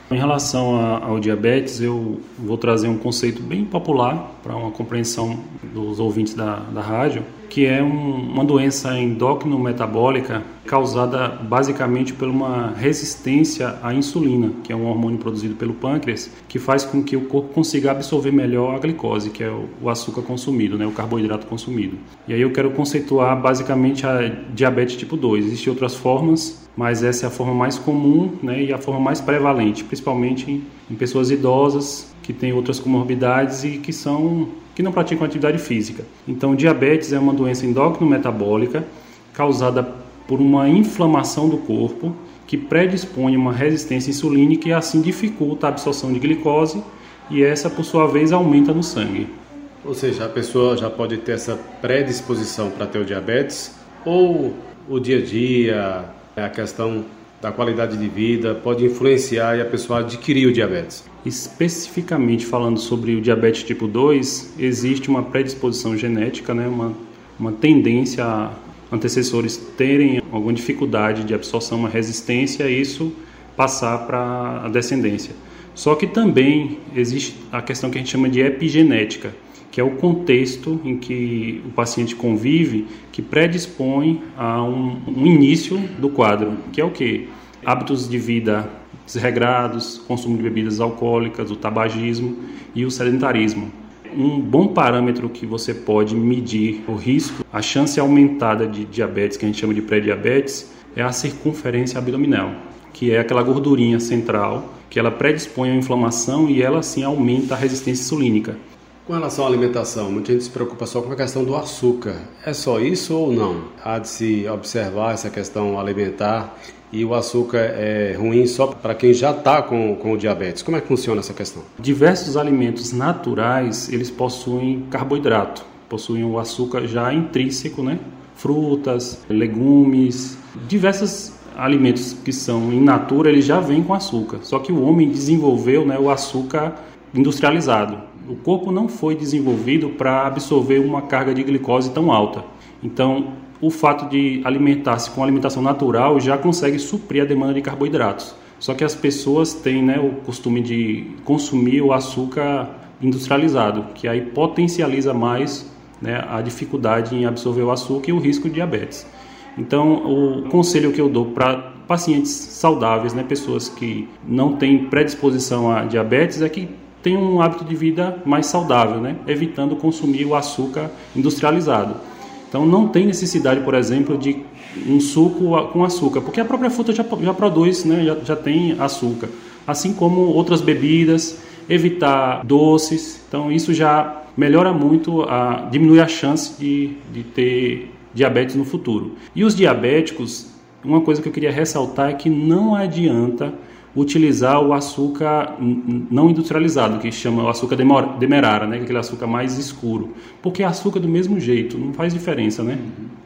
Em relação ao diabetes, eu vou trazer um conceito bem popular para uma compreensão dos ouvintes da rádio, que é uma doença endócrino-metabólica causada basicamente por uma resistência à insulina, que é um hormônio produzido pelo pâncreas, que faz com que o corpo consiga absorver melhor a glicose, que é o açúcar consumido, né, o carboidrato consumido. E aí eu quero conceituar basicamente a diabetes tipo 2. Existem outras formas, mas essa é a forma mais comum, né, e a forma mais prevalente, principalmente em pessoas idosas que têm outras comorbidades e que não praticam atividade física. Então, diabetes é uma doença endócrino-metabólica causada por uma inflamação do corpo que predispõe a uma resistência insulínica e assim dificulta a absorção de glicose e essa, por sua vez, aumenta no sangue. Ou seja, a pessoa já pode ter essa predisposição para ter o diabetes ou o dia a dia, a questão da qualidade de vida pode influenciar e a pessoa adquirir o diabetes? Especificamente falando sobre o diabetes tipo 2, existe uma predisposição genética, né, uma tendência a antecessores terem alguma dificuldade de absorção, uma resistência, e isso passar para a descendência. Só que também existe a questão que a gente chama de epigenética, que é o contexto em que o paciente convive, que predispõe a um início do quadro, que é o quê? Hábitos de vida desregrados, consumo de bebidas alcoólicas, o tabagismo e o sedentarismo. Um bom parâmetro que você pode medir o risco, a chance aumentada de diabetes, que a gente chama de pré-diabetes, é a circunferência abdominal, que é aquela gordurinha central, que ela predispõe à inflamação e ela, assim, aumenta a resistência insulínica. Com relação à alimentação, muita gente se preocupa só com a questão do açúcar. É só isso ou não? Há de se observar essa questão alimentar e o açúcar é ruim só para quem já está com o diabetes. Como é que funciona essa questão? Diversos alimentos naturais, eles possuem carboidrato, possuem o açúcar já intrínseco, né? Frutas, legumes, diversos alimentos que são in natura, eles já vêm com açúcar. Só que o homem desenvolveu, né, o açúcar industrializado. O corpo não foi desenvolvido para absorver uma carga de glicose tão alta. Então, o fato de alimentar-se com alimentação natural já consegue suprir a demanda de carboidratos. Só que as pessoas têm, né, o costume de consumir o açúcar industrializado, que aí potencializa mais, né, a dificuldade em absorver o açúcar e o risco de diabetes. Então, o conselho que eu dou para pacientes saudáveis, né, pessoas que não têm predisposição a diabetes, é que tem um hábito de vida mais saudável, né? Evitando consumir o açúcar industrializado. Então não tem necessidade, por exemplo, de um suco com açúcar, porque a própria fruta já produz, né? já tem açúcar. Assim como outras bebidas, evitar doces. Então isso já melhora muito, diminui a chance de ter diabetes no futuro. E os diabéticos, uma coisa que eu queria ressaltar é que não adianta utilizar o açúcar não industrializado, que chama o açúcar demerara, né, que é aquele açúcar mais escuro, porque açúcar do mesmo jeito, não faz diferença, né?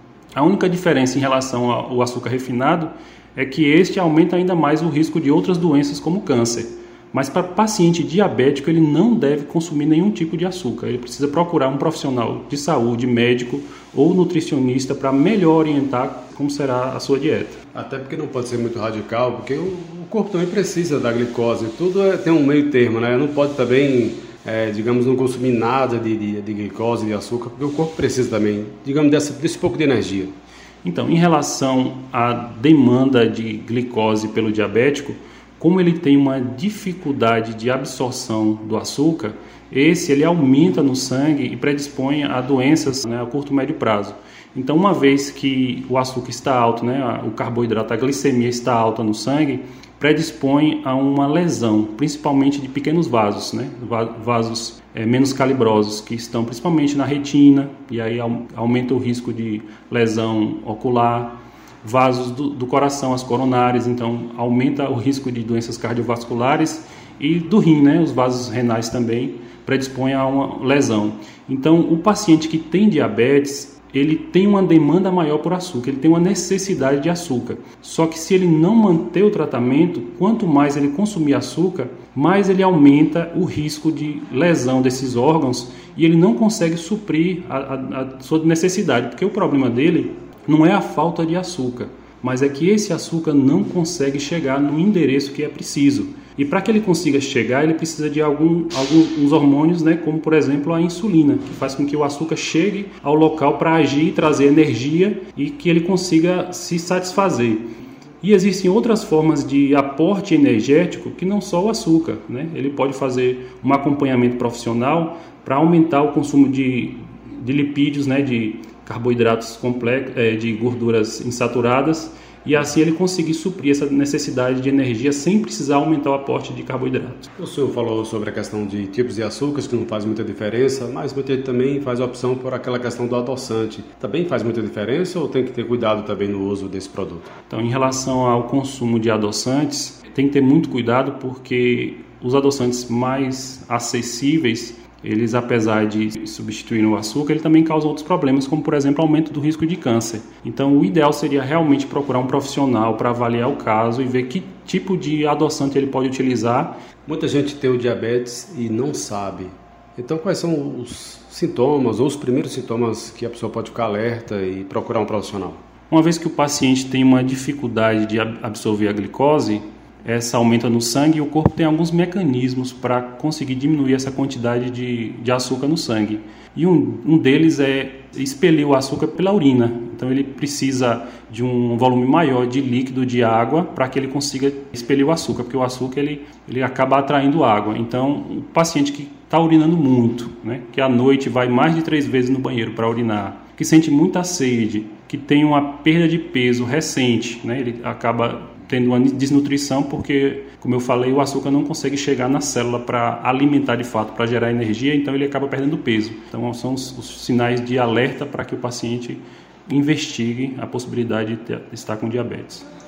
A única diferença em relação ao açúcar refinado é que este aumenta ainda mais o risco de outras doenças como câncer. Mas para paciente diabético ele não deve consumir nenhum tipo de açúcar, ele precisa procurar um profissional de saúde, médico ou nutricionista para melhor orientar como será a sua dieta. Até porque não pode ser muito radical, porque o corpo também precisa da glicose, tudo tem um meio termo, né? Não pode também, digamos, não consumir nada de glicose, de açúcar, porque o corpo precisa também, digamos, desse pouco de energia. Então, em relação à demanda de glicose pelo diabético, como ele tem uma dificuldade de absorção do açúcar, ele aumenta no sangue e predispõe a doenças, né, a curto e médio prazo. Então, uma vez que o açúcar está alto, né, o carboidrato, a glicemia está alta no sangue, predispõe a uma lesão, principalmente de pequenos vasos, né, vasos menos calibrosos, que estão principalmente na retina, e aí aumenta o risco de lesão ocular. Vasos do coração, as coronárias, então aumenta o risco de doenças cardiovasculares, e do rim, né, os vasos renais também predispõem a uma lesão. Então, o paciente que tem diabetes, ele tem uma demanda maior por açúcar, ele tem uma necessidade de açúcar. Só que se ele não manter o tratamento, quanto mais ele consumir açúcar, mais ele aumenta o risco de lesão desses órgãos e ele não consegue suprir a sua necessidade, porque o problema dele não é a falta de açúcar, mas é que esse açúcar não consegue chegar no endereço que é preciso. E para que ele consiga chegar, ele precisa de alguns hormônios, né, como por exemplo a insulina, que faz com que o açúcar chegue ao local para agir e trazer energia e que ele consiga se satisfazer. E existem outras formas de aporte energético que não só o açúcar, né? Ele pode fazer um acompanhamento profissional para aumentar o consumo de lipídios, né, de carboidratos complexos, de gorduras insaturadas, e assim ele conseguir suprir essa necessidade de energia sem precisar aumentar o aporte de carboidratos. O senhor falou sobre a questão de tipos de açúcares, que não faz muita diferença, mas muita gente também faz a opção por aquela questão do adoçante. Também faz muita diferença ou tem que ter cuidado também no uso desse produto? Então, em relação ao consumo de adoçantes, tem que ter muito cuidado porque os adoçantes mais acessíveis, eles, apesar de substituir o açúcar, ele também causam outros problemas, como, por exemplo, aumento do risco de câncer. Então, o ideal seria realmente procurar um profissional para avaliar o caso e ver que tipo de adoçante ele pode utilizar. Muita gente tem o diabetes e não sabe. Então, quais são os sintomas ou os primeiros sintomas que a pessoa pode ficar alerta e procurar um profissional? Uma vez que o paciente tem uma dificuldade de absorver a glicose, essa aumenta no sangue e o corpo tem alguns mecanismos para conseguir diminuir essa quantidade de açúcar no sangue. E um deles é expelir o açúcar pela urina. Então ele precisa de um volume maior de líquido, de água, para que ele consiga expelir o açúcar, porque o açúcar ele acaba atraindo água. Então o paciente que está urinando muito, né, que à noite vai mais de 3 vezes no banheiro para urinar, que sente muita sede, que tem uma perda de peso recente, né, ele acaba tendo uma desnutrição porque, como eu falei, o açúcar não consegue chegar na célula para alimentar de fato, para gerar energia, então ele acaba perdendo peso. Então são os sinais de alerta para que o paciente investigue a possibilidade de estar com diabetes.